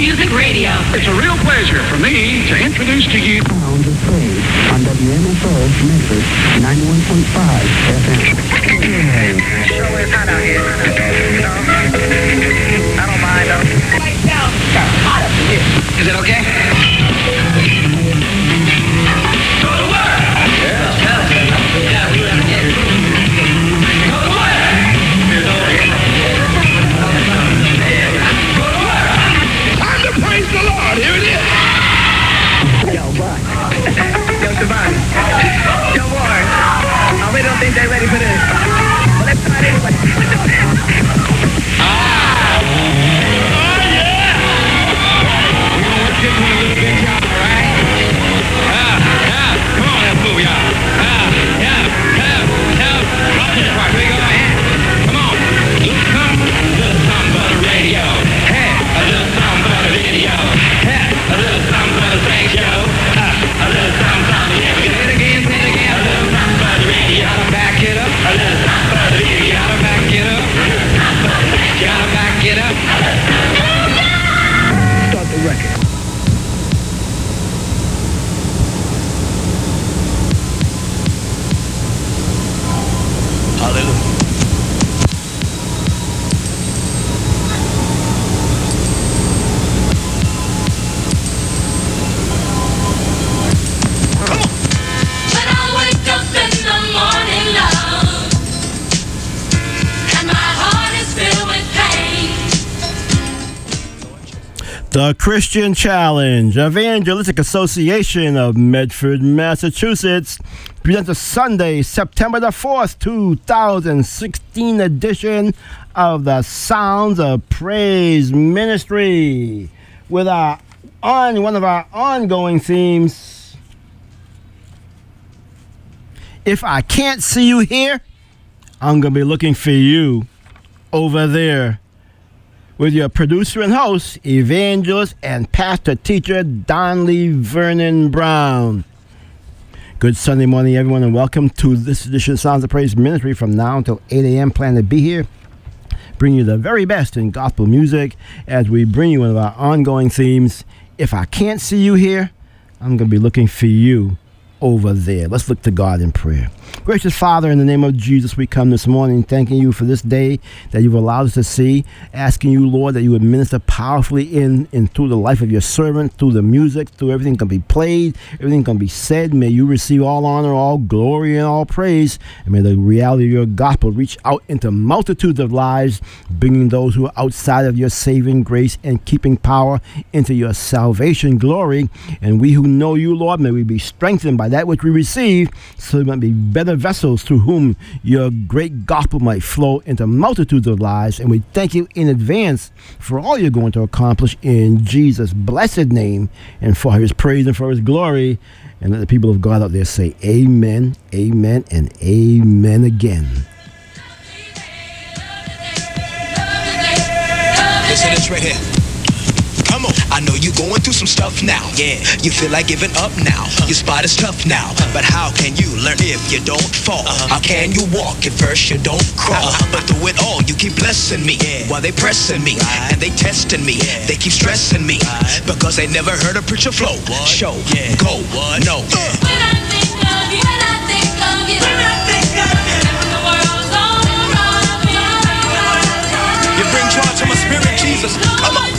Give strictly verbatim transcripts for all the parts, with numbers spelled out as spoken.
Music Radio. It's a real pleasure for me to introduce to you Sounds of Praise on W M F O Memphis ninety-one point five F M. Sure is hot out here. You know, I don't mind though. Right down, hot up in here. Is it okay? Go to work. Yeah. Yeah, we were in here. Go to work. Go to work. Time to praise the Lord. Here it is. Yo, boy. Yo, Shabani. Yo, boy. I really don't think they're ready for this. But let's try it anyway. Put your hands up. Ah! Oh, yeah! We're gonna work this one a little bit, y'all, all right? Ah, yeah. Come on, let's move, y'all. Ah, yeah, yeah, yeah. Rock this part. Here we go, man. Come on. Little something, little something for the radio. Hey, a little something for the video. Hey, a little something for the sex show. Ah, a little something for the video. Say it again, say it again. A little something for the radio. Gotta back it up. A little something for the video. Gotta back it up. Gotta back it up. Start the record. Hallelujah. When I wake up in the morning, love, and my heart is filled with pain. The Christian Challenge Evangelistic Association of Medford, Massachusetts presents a Sunday, September the fourth, two thousand sixteen edition of the Sounds of Praise Ministry with our on one of our ongoing themes. If I can't see you here, I'm going to be looking for you over there, with your producer and host, evangelist and pastor teacher, Donley Vernon Brown. Good Sunday morning, everyone, and welcome to this edition of Sounds of Praise Ministry. From now until eight a.m., plan to be here, bring you the very best in gospel music as we bring you one of our ongoing themes. If I can't see you here, I'm going to be looking for you over there. Let's look to God in prayer. Gracious Father, in the name of Jesus, we come this morning thanking you for this day that you've allowed us to see, asking you, Lord, that you would minister powerfully in and through the life of your servant, through the music, through everything can be played, everything can be said. May you receive all honor, all glory, and all praise. And may the reality of your gospel reach out into multitudes of lives, bringing those who are outside of your saving grace and keeping power into your salvation glory. And we who know you, Lord, may we be strengthened by that which we receive, so we might be better vessels through whom your great gospel might flow into multitudes of lives. And we thank you in advance for all you're going to accomplish in Jesus' blessed name, and for his praise and for his glory. And let the people of God out there say amen, amen, and amen again. Listen to this right here. Come on. I know you're going through some stuff now. Yeah. You feel like giving up now. Uh-huh. Your spot is tough now. Uh-huh. But how can you learn if you don't fall? Uh-huh. How can you walk if first you don't crawl? Uh-huh. But through it all, you keep blessing me. Yeah. While they pressing me. Right. And they testing me. Yeah. They keep stressing me. Right. Because they never heard a preacher flow. What? Show. Yeah. Go. What? No. Uh. When I think of you, when I think of you, when I think of you, the world's all around me. You bring joy to my spirit, Jesus. Come on.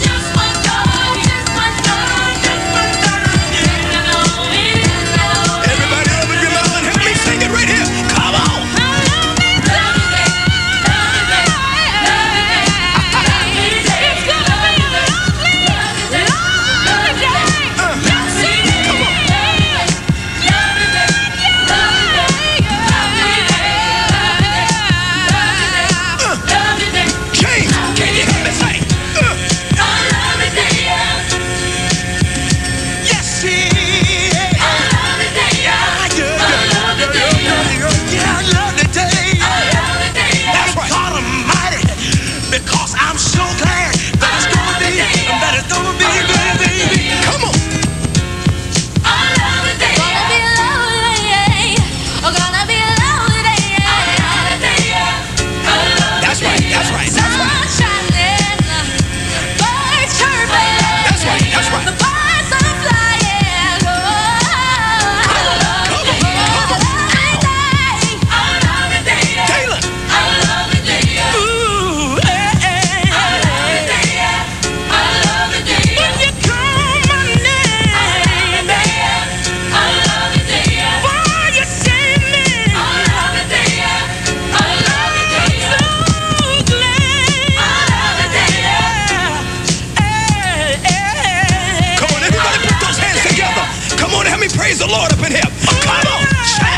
the Lord up in here. Come on, shout.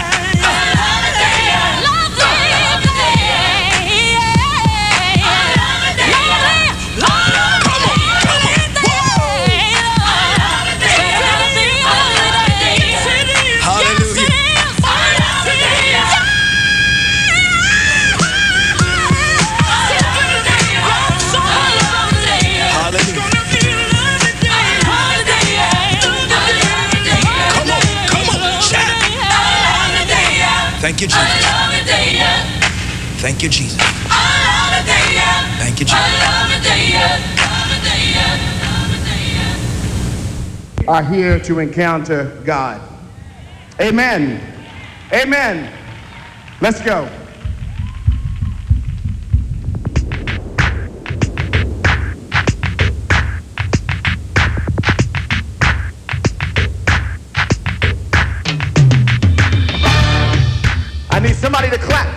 Thank you, Jesus. Thank you, Jesus. Thank you, Jesus. Are here to encounter God. Amen. Amen. Let's go. I need somebody to clap.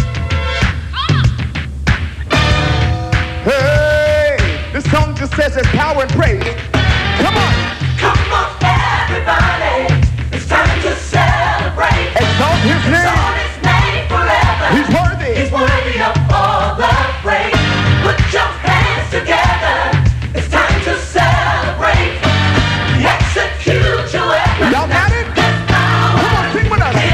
Hey, this song just says there's power in praise. Come on. Come on, everybody. It's time to celebrate. Exalt his name. Exalt his name forever. He's worthy. He's worthy of all the praise. Put your hands together. It's time to celebrate. Execute your weapon. Y'all got it? Come on, sing with us.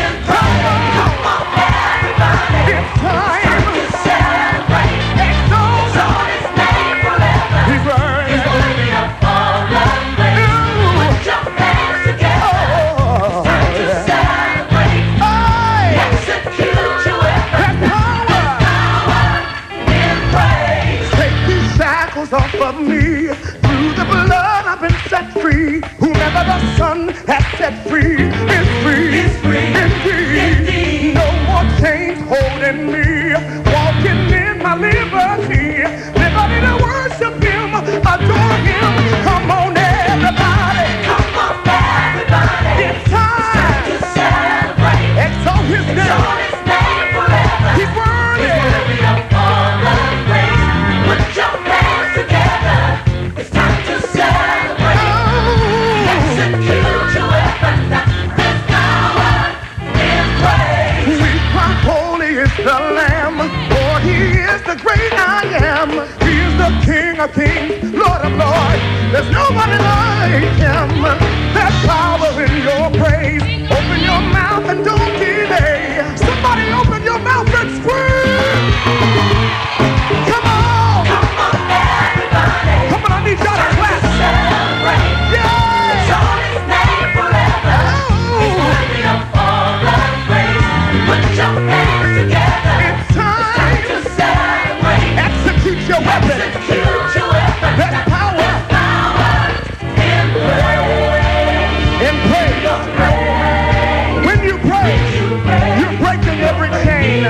Off of me, through the blood I've been set free. Whomever the Son has set free is free, is free indeed. indeed. No more chains holding me, walking in my liberty. Liberty to worship Him, adore Him. Come on, everybody. Come on, everybody. It's time, it's time to celebrate. Exalt His name. Exalt His name forever. He's worthy. He's worthy of all the praise. Put your hands together. It's time to celebrate. Oh. Execute your weapon. There's power in praise. We cry, holy is the Lamb, for He is the great I am. He is the King of kings, Lord of lords. There's nobody like Him. There's power in your praise. Open your mouth and don't delay. Somebody open your mouth and scream. Come on. Come on, everybody. Come on, I need y'all to clap. Celebrate. Yeah. Exalt His name forever. He's worthy of all the praise. Put your hands together. It's time to celebrate. Execute your weapon. Execute your weapon. There's power. Power in praise. In praise. When you pray, you're breaking every chain.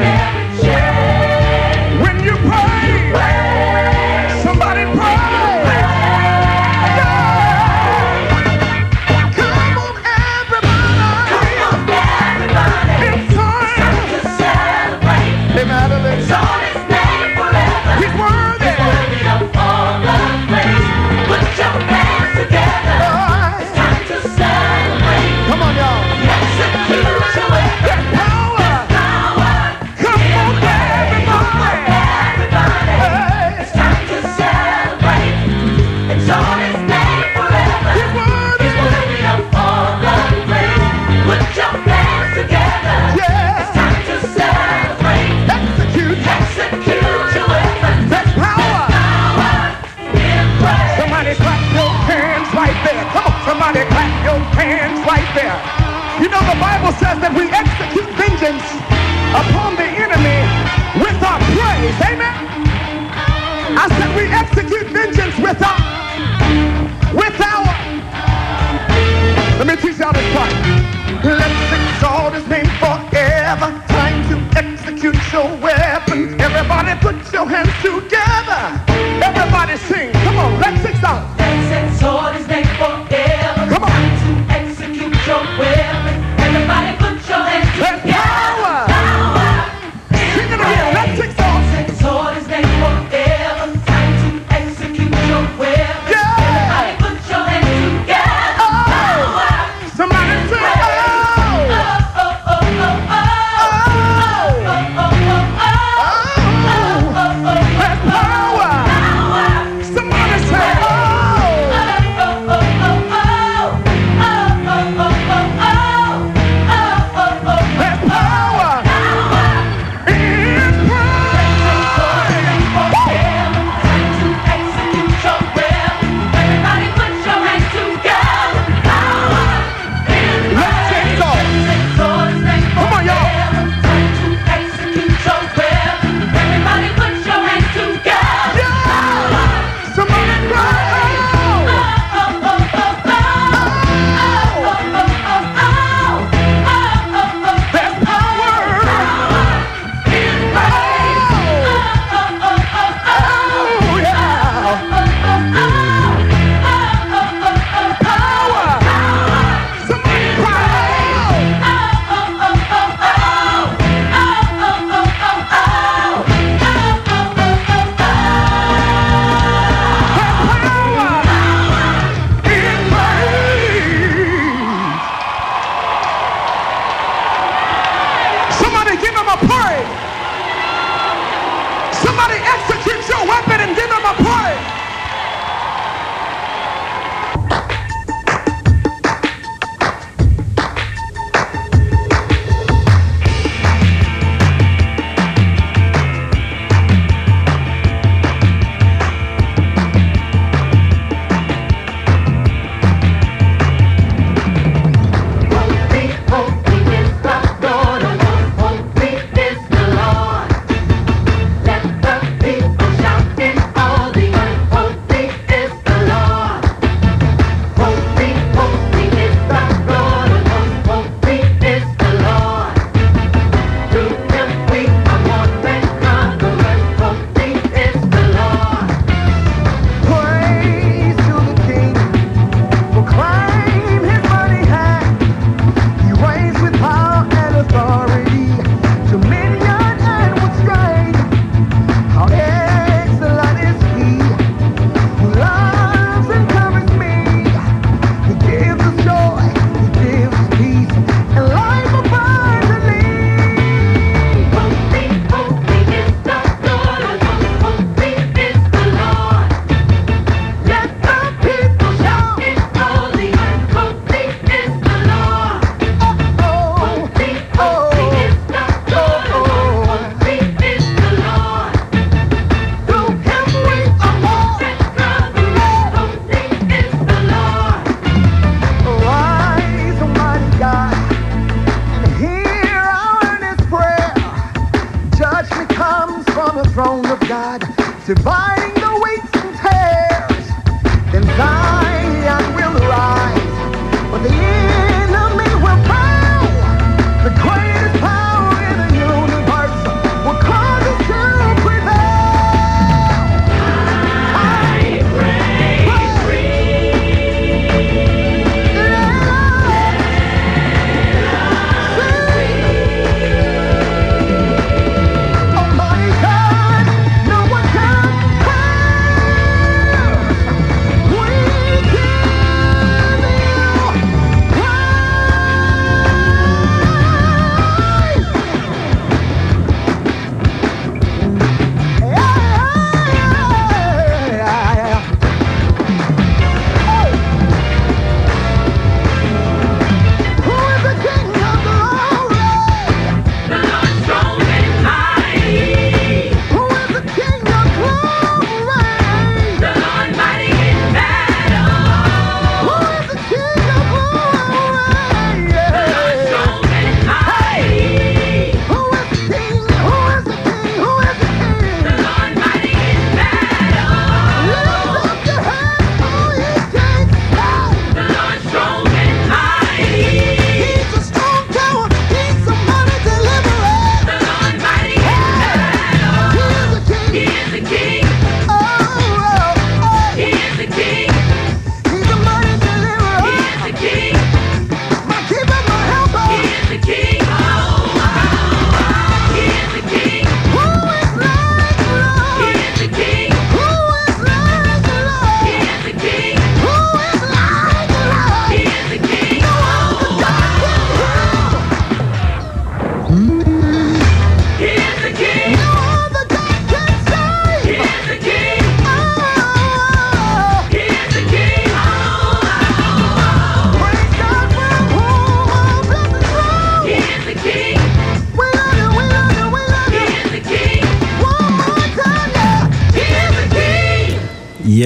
When you pray, somebody pray. Yeah. Come on, everybody. It's time. Hey, Madeline. He's worthy. Come on, y'all. There's power. Come on, everybody. Hey. He's worthy. Yeah. Execute. There's power. Somebody clap your hands right there. Come on, somebody clap your hands right there. You know the Bible says that we execute vengeance upon the enemy with our praise. Amen. I said we execute vengeance with our, with our. Let me teach y'all this part. Let's exalt His name forever. Time to execute your weapon. Everybody put your hands together. Everybody sing. Come on, let's exalt. Come on. There's power. Sing it again. Let's exalt. Yeah. Oh. Somebody sing.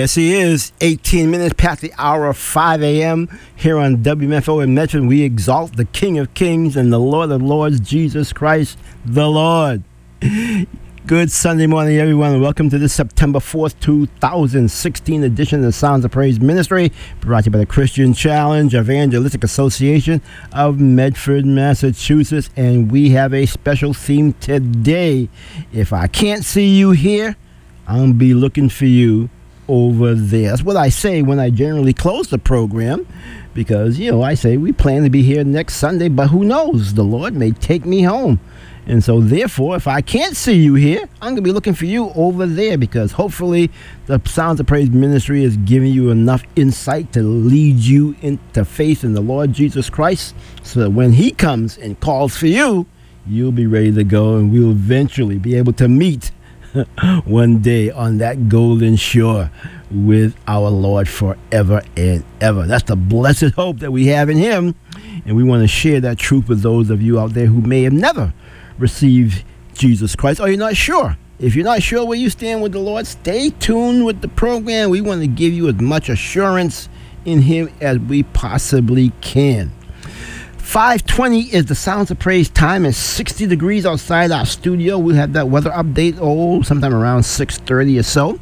Yes, he is. eighteen minutes past the hour of five a.m. here on W M F O in Medford. We exalt the King of Kings and the Lord of Lords, Jesus Christ, the Lord. Good Sunday morning, everyone, and welcome to this September fourth, two thousand sixteen edition of the Sounds of Praise Ministry, brought to you by the Christian Challenge Evangelistic Association of Medford, Massachusetts. And we have a special theme today. If I can't see you here, I'll be looking for you over there. That's what I say when I generally close the program, because, you know, I say we plan to be here next Sunday, but who knows? The Lord may take me home. And so, therefore, if I can't see you here, I'm going to be looking for you over there, because hopefully the Sounds of Praise Ministry is giving you enough insight to lead you into faith in the Lord Jesus Christ, so that when he comes and calls for you, you'll be ready to go, and we'll eventually be able to meet one day on that golden shore with our Lord forever and ever. That's the blessed hope that we have in him, and we want to share that truth with those of you out there who may have never received Jesus Christ, or you're not sure. If you're not sure where you stand with the Lord, stay tuned with the program. We want to give you as much assurance in him as we possibly can. five twenty is the Sounds of Praise time. It's sixty degrees outside our studio. We'll have that weather update, oh, sometime around six thirty or so.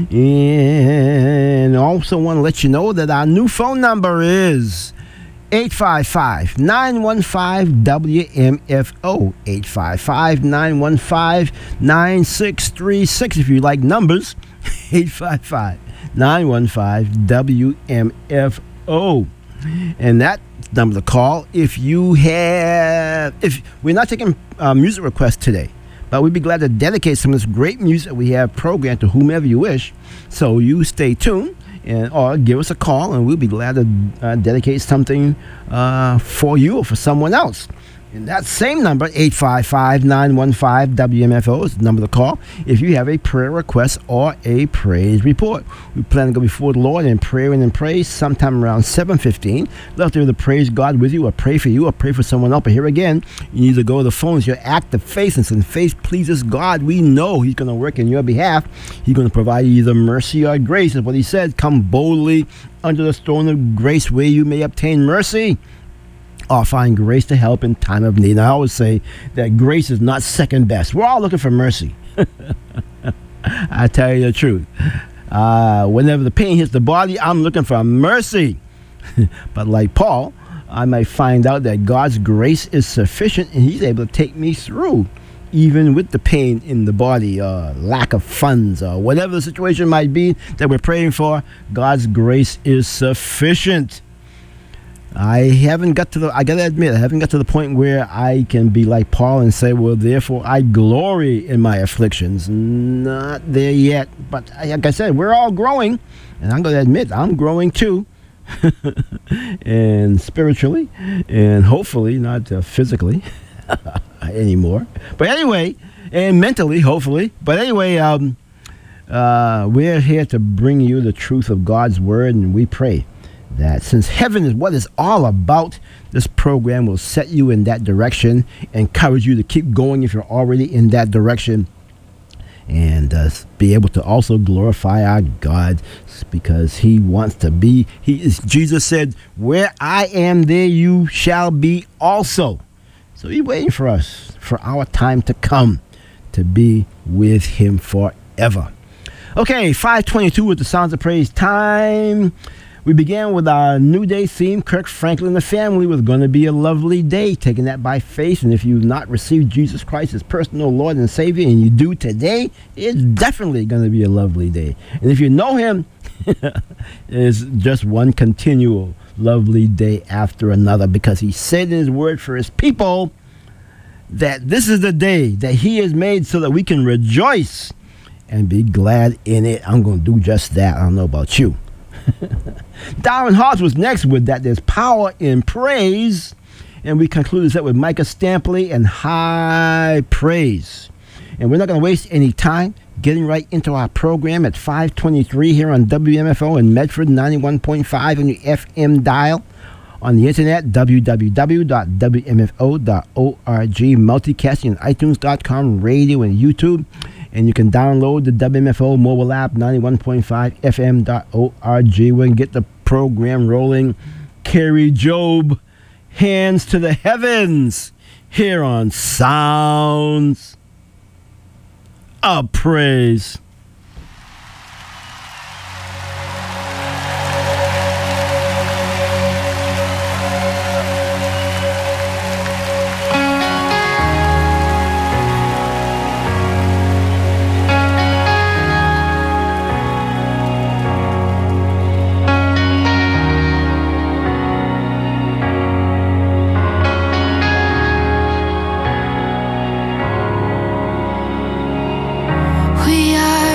And also want to let you know that our new phone number is eight five five, nine one five, W M F O. eight five five, nine one five, nine six three six. If you like numbers, eight five five, nine one five, W M F O. And that number to call if you have, if we're not taking uh, music requests today, but we'd be glad to dedicate some of this great music that we have programmed to whomever you wish. So you stay tuned, and or give us a call, and we'll be glad to uh, dedicate something uh, for you or for someone else. And that same number, eight five five, nine one five, W M F O, is the number to call if you have a prayer request or a praise report. We plan to go before the Lord in prayer and in praise sometime around seven fifteen. Love to either praise God with you or pray for you or pray for someone else. But here again, you need to go to the phones, your act of faith. And since faith pleases God, we know he's going to work in your behalf. He's going to provide you either mercy or grace. That's what he said. Come boldly under the throne of grace where you may obtain mercy or find grace to help in time of need. And I always say that grace is not second best. We're all looking for mercy. I tell you the truth. Uh, whenever the pain hits the body, I'm looking for mercy. But like Paul, I might find out that God's grace is sufficient, and he's able to take me through, even with the pain in the body, or lack of funds, or whatever the situation might be that we're praying for. God's grace is sufficient. I haven't got to the, I gotta admit, I haven't got to the point where I can be like Paul and say, well, therefore I glory in my afflictions. Not there yet. But like I said, we're all growing, and I'm gonna admit, I'm growing too. And spiritually, and hopefully not uh, physically anymore. But anyway, and mentally, hopefully. But anyway, um, uh, we're here to bring you the truth of God's word, and we pray that since heaven is what it's all about, this program will set you in that direction, encourage you to keep going if you're already in that direction, and uh, be able to also glorify our God, because he wants to be, he is, Jesus said, where I am, there you shall be also. So he's waiting for us, for our time to come, to be with him forever. Okay, five twenty-two with the Sounds of Praise time. We began with our New Day theme, Kirk Franklin and the Family, was going to be a lovely day, taking that by faith. And if you've not received Jesus Christ as personal Lord and Savior, and you do today, it's definitely going to be a lovely day. And if you know him, it's just one continual lovely day after another, because he said in his word for his people that this is the day that he has made so that we can rejoice and be glad in it. I'm going to do just that. I don't know about you. Darren Hawes was next with that. There's power in praise. And we concluded that with Micah Stampley and High Praise. And we're not going to waste any time getting right into our program at five twenty-three here on W M F O in Medford, ninety-one point five on your F M dial. On the internet, w w w dot w m f o dot org, multicasting on iTunes dot com, radio and YouTube. And you can download the W M F O mobile app, ninety-one point five F M dot org. We can get the program rolling. Carrie Job, Hands to the Heavens, here on Sounds of Praise. We are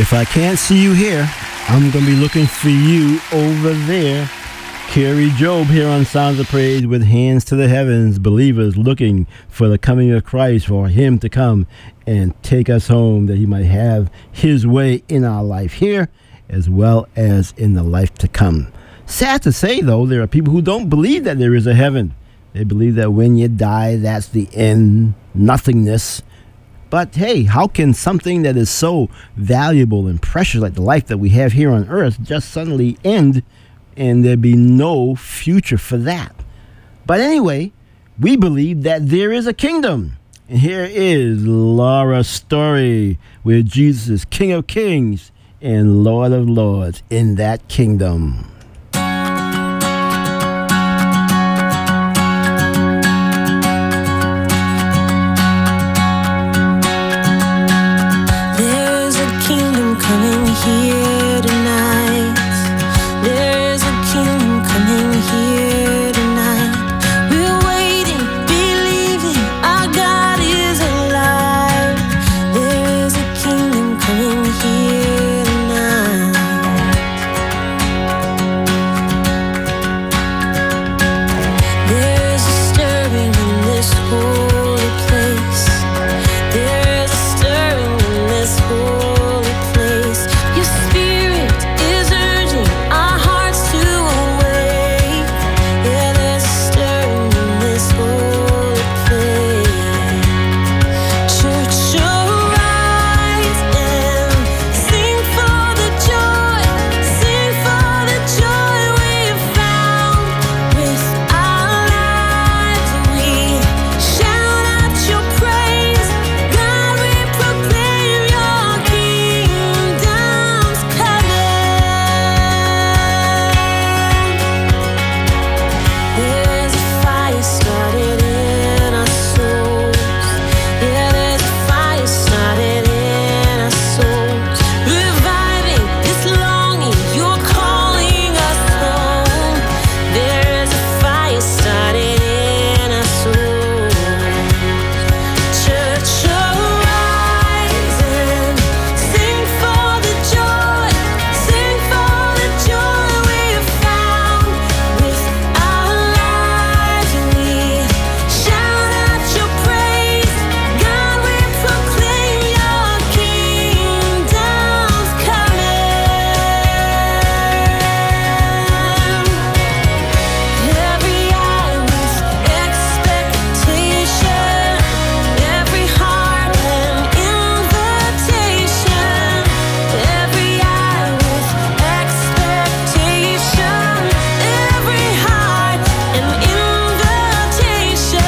If I can't see you here, I'm going to be looking for you over there. Carrie Job here on Sounds of Praise with Hands to the Heavens, believers looking for the coming of Christ, for him to come and take us home, that he might have his way in our life here as well as in the life to come. Sad to say, though, there are people who don't believe that there is a heaven. They believe that when you die, that's the end, nothingness. But hey, how can something that is so valuable and precious like the life that we have here on earth just suddenly end and there be no future for that? But anyway, we believe that there is a kingdom. And here is Laura's story where Jesus is King of Kings and Lord of Lords in that kingdom. There's a kingdom coming here tonight. There's a kingdom coming here tonight. We're waiting, believing our God is alive. There's a kingdom coming here tonight. There's a stirring in this holy place. There's a stirring in this holy place. Your spirit is urging our hearts to awake. Yeah, there's a stirring in this holy place. Church, arise and sing for the joy, sing for the joy we have found. With our lives we shout out your praise. God, we proclaim your kingdom's coming. There's a fire started in our souls. Yeah, there's a fire started in our souls. Reviving this longing, you're calling us home. There's a fire started in our souls. Church, arise and sing for the joy, sing for the joy we have found. With our lives we shout out your praise. God, we proclaim your kingdom's coming. Every eye with expectation, every heart an invitation. Every eye with expectation, every heart an invitation.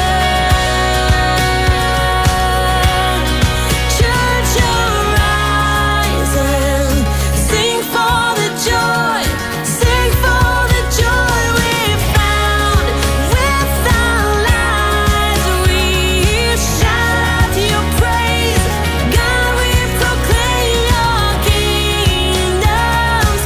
Church, arise and sing for the joy, sing for the joy we found. With our lives we shout out your praise. God, we proclaim your kingdom's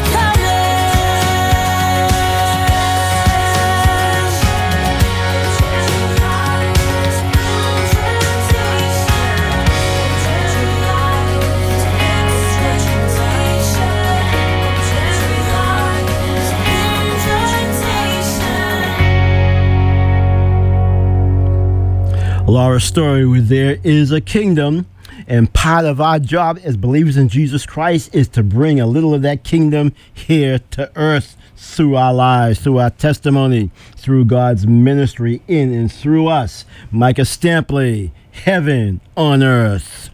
Laura's story where there is a kingdom, and part of our job as believers in Jesus Christ is to bring a little of that kingdom here to earth through our lives, through our testimony, through God's ministry in and through us. Micah Stampley, Heaven on Earth.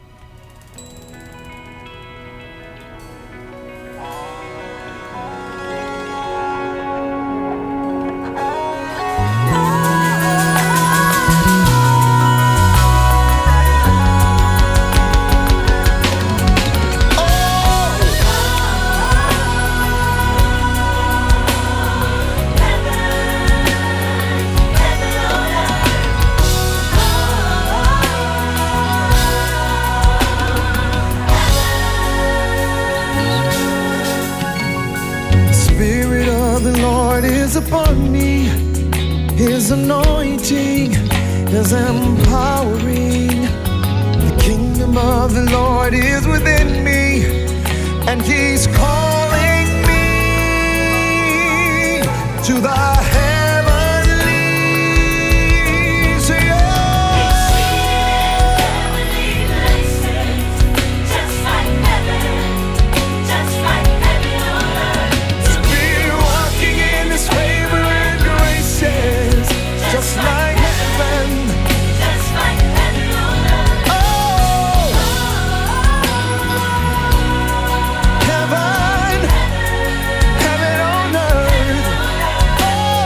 Spirit of the Lord is upon me. His anointing is empowering. The kingdom of the Lord is within me. and he's calling me to the heavenlies. Yeah. Just like heaven, just like heaven on earth. To be walking in his favor and graces, just like heaven, Just like heaven on earth. oh, heaven, heaven on earth, oh,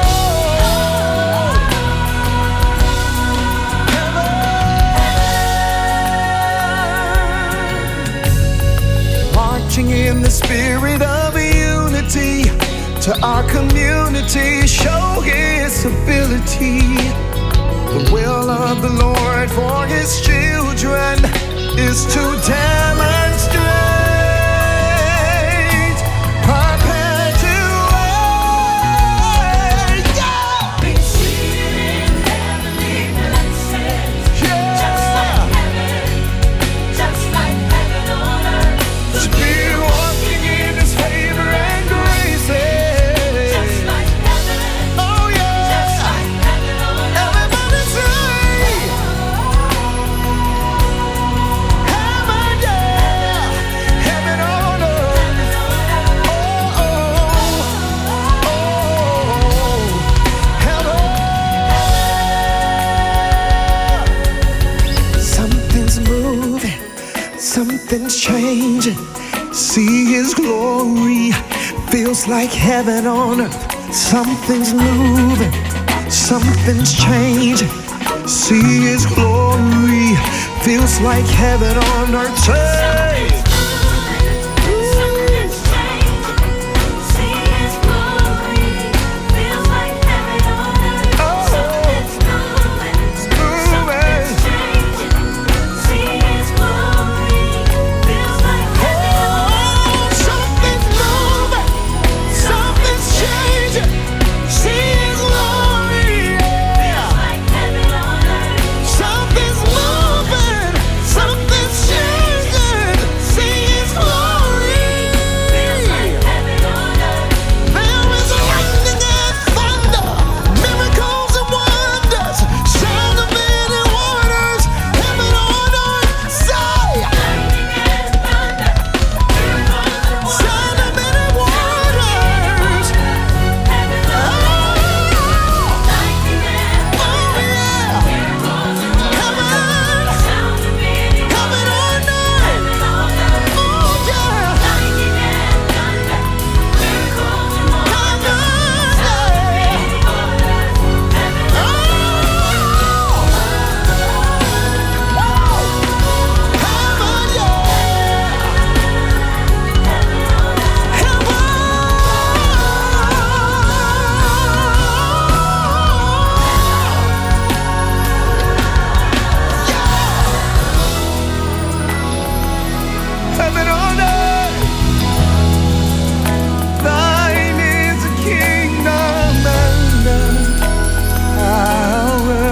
heaven. Marching in the spirit of unity to our community, show his ability. The will of the Lord for his children is to demonstrate, perpetuate, yeah, Be seated in heavenly places. Just like yeah. heaven, just like heaven on earth. To be walking in his favor and graces. Just like heaven, Oh yeah. just like heaven on earth. Everybody say, heaven, yeah, heaven on earth. Oh, oh, oh, heaven. Something's moving, something's changing. See his glory, feels like heaven on earth. Something's moving, something's changing. See his glory, feels like heaven on earth. Say, Something's changing. See his glory. Feels like heaven on earth. oh, Something's moving. moving. Something's changing. See his glory. Feels like heaven on earth. Oh, something's moving, something's changing. See his glory, yeah. Like heaven on earth. Something's moving, something's changing. See his glory. Feels like heaven on earth. There is lightning and thunder, miracles and wonders, sound of many waters, heaven on earth. Say, Lightning and thunder. Miracles and sound of wonders. many waters. Heaven on earth. Lightning and Oh yeah, miracles and wonders. heaven, Sound of many heaven waters. on earth. Heaven on earth. Oh yeah, Lightning and thunder. Miracles and wonders. heaven, Sound of many waters. Heaven on heaven on earth. Thine is the kingdom and the power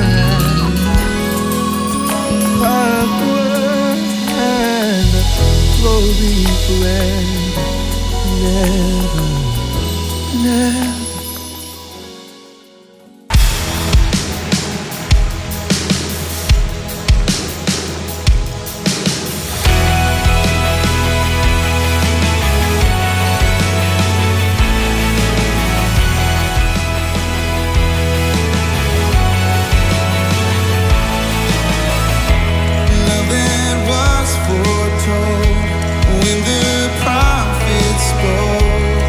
and power and glory forever, never, never. Love that was foretold when the prophets spoke.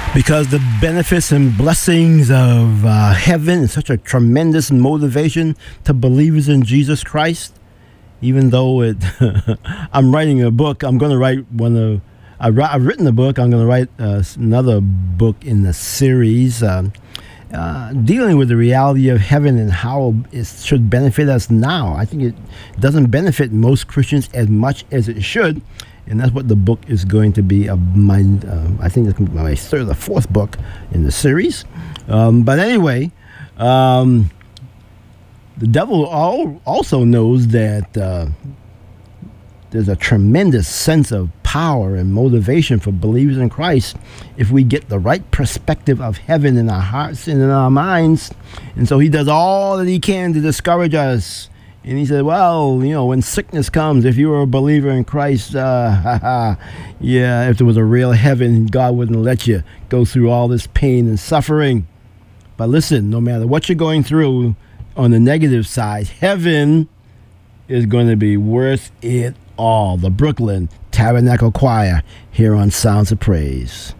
Because the benefits and blessings of uh, heaven is such a tremendous motivation to believers in Jesus Christ. Even though it, I'm writing a book, I'm going to write one of, I, I've written a book, I'm going to write uh, another book in the series um, uh, dealing with the reality of heaven and how it should benefit us now. I think it doesn't benefit most Christians as much as it should. And that's what the book is going to be. Of my, uh, I think it's my third or fourth book in the series. Um, but anyway, um, the devil all, also knows that uh, there's a tremendous sense of power and motivation for believers in Christ if we get the right perspective of heaven in our hearts and in our minds. And so he does all that he can to discourage us. And he said, well, you know, when sickness comes, if you were a believer in Christ, uh, yeah, if there was a real heaven, God wouldn't let you go through all this pain and suffering. But listen, no matter what you're going through on the negative side, heaven is going to be worth it all. The Brooklyn Tabernacle Choir here on Sounds of Praise.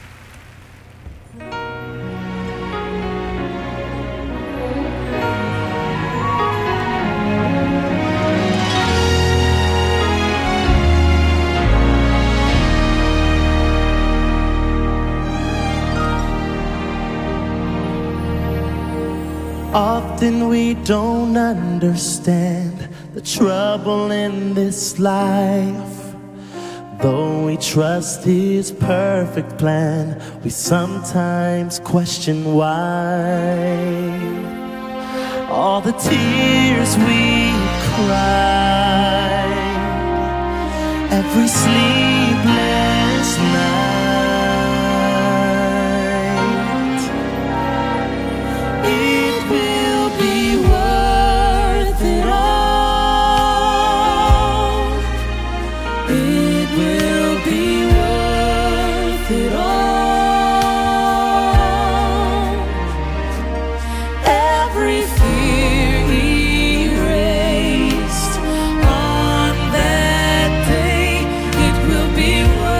Often we don't understand the trouble in this life. Though we trust His perfect plan, we sometimes question why. All the tears we cried, every sleepless night, It will be worth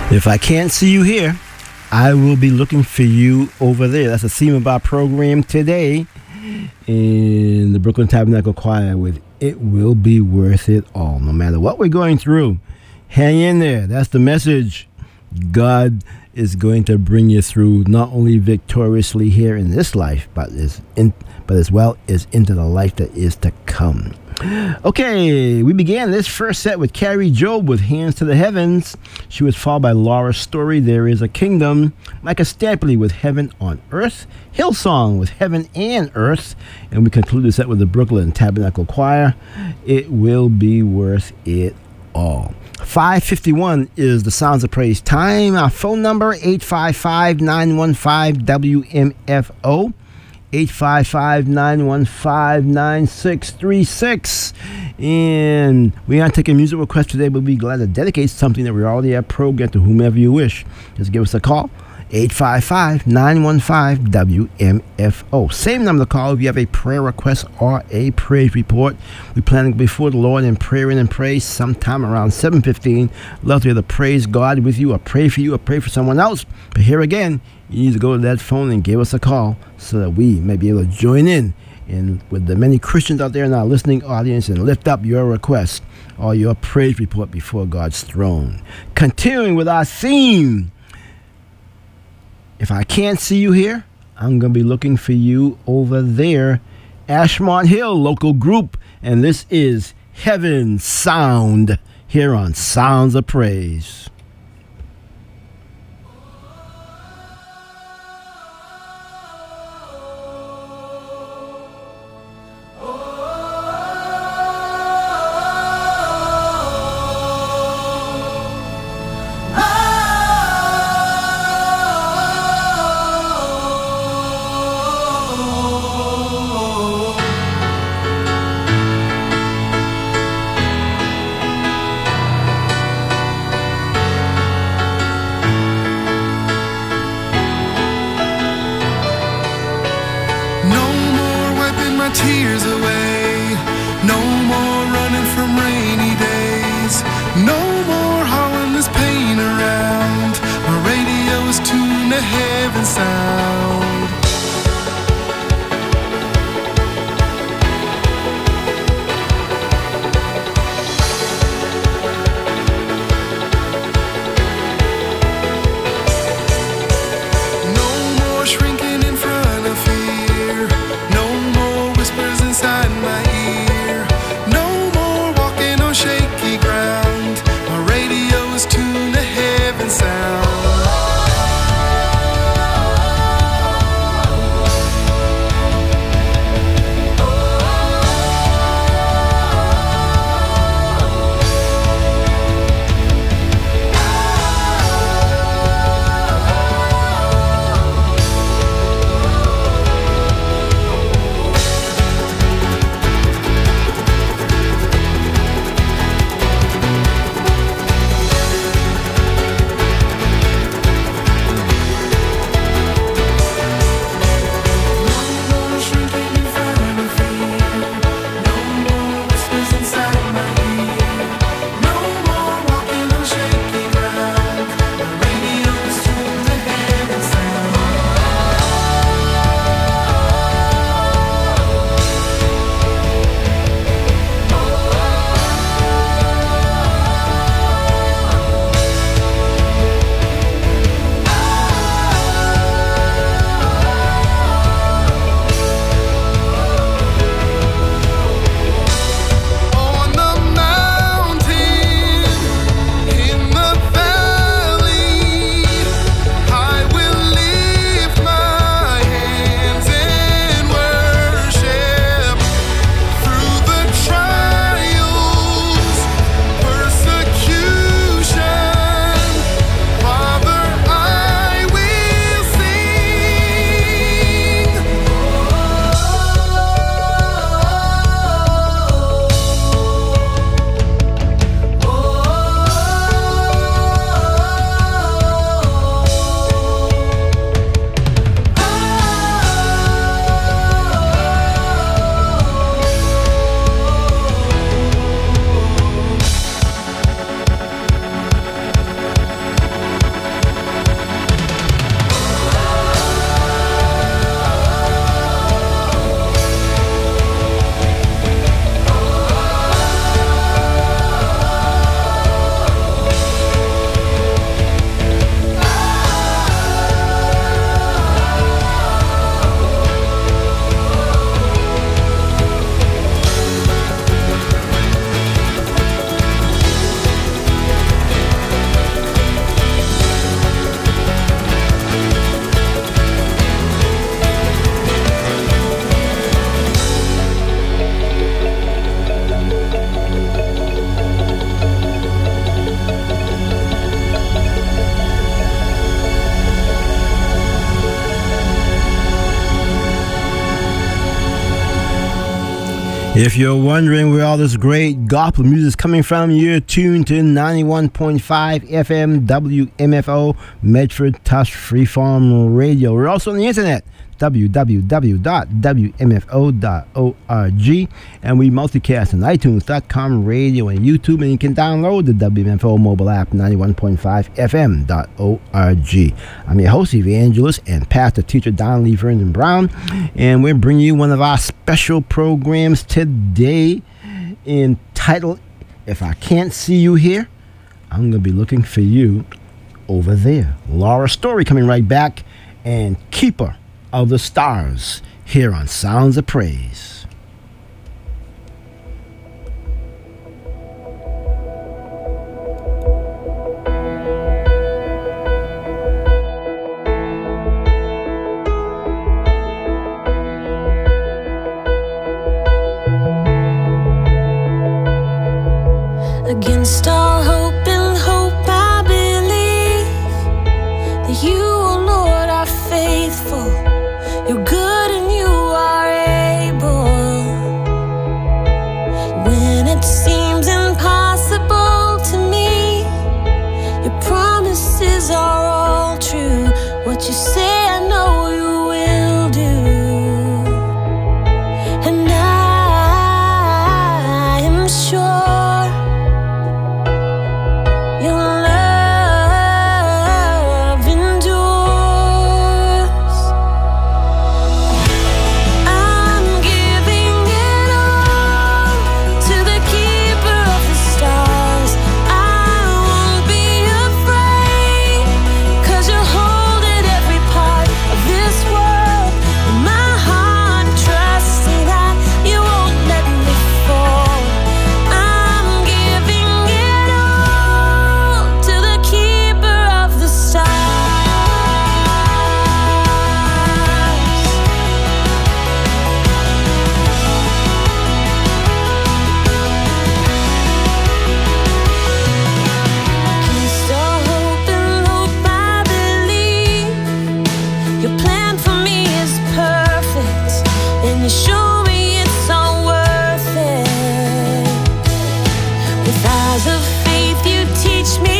If I can't see you here, I will be looking for you over there. That's the theme of our program today in the Brooklyn Tabernacle Choir with It Will Be Worth It All. No matter what we're going through, hang in there. That's the message. God is going to bring you through not only victoriously here in this life, but is in, but as well as into the life that is to come. Okay, we began this first set with Carrie Job with Hands to the Heavens. She was followed by Laura Story, There Is a Kingdom. Micah Stampley with Heaven on Earth. Hillsong with Heaven and Earth. And we conclude the set with the Brooklyn Tabernacle Choir. It Will Be Worth It All. five fifty-one is the Sounds of Praise time. Our phone number, eight five five, nine one five, W M F O. eight five five, nine one five, nine six three six. And we aren't taking music requests today, but we'll be glad to dedicate something that we already have programmed to whomever you wish. Just give us a call, eight five five, nine one five, W M F O. Same number to call if you have a prayer request or a praise report. We're planning before the Lord in prayer and praise sometime around seven fifteen. Love to hear the praise God with you or pray for you or pray for someone else. But here again, you need to go to that phone and give us a call so that we may be able to join in and with the many Christians out there in our listening audience and lift up your request or your praise report before God's throne. Continuing with our theme, if I can't see you here, I'm going to be looking for you over there. Ashmont Hill local group, and this is Heaven Sound here on Sounds of Praise. Tears away, no more running from rainy days, no more hauling this pain around. My radio is tuned to heaven sound. No more shrinking in front of fear, no more whispers inside my ear, no more walking on shaky ground. My radio is tuned to heaven sound. If you're wondering where all this great gospel music is coming from, you're tuned to ninety-one point five F M W M F O, Medford Touch Freeform Radio. We're also on the internet, w w w dot w m f o dot org, and we multicast on iTunes dot com radio and YouTube, and you can download the W M F O mobile app, ninety-one point five F M dot org. I'm your host, evangelist, and pastor teacher Don Lee Vernon Brown, and we're bringing you one of our special programs today entitled, If I Can't See You Here, I'm going to be looking for you over there. Laura Story coming right back, and Keeper of the Stars here on Sounds of Praise. Against all hope and hope, I believe that you, oh Lord, are faithful. You're good and you are able. When it seems impossible to me, your promises are all true. What you say, I know you will do. And I am sure teach me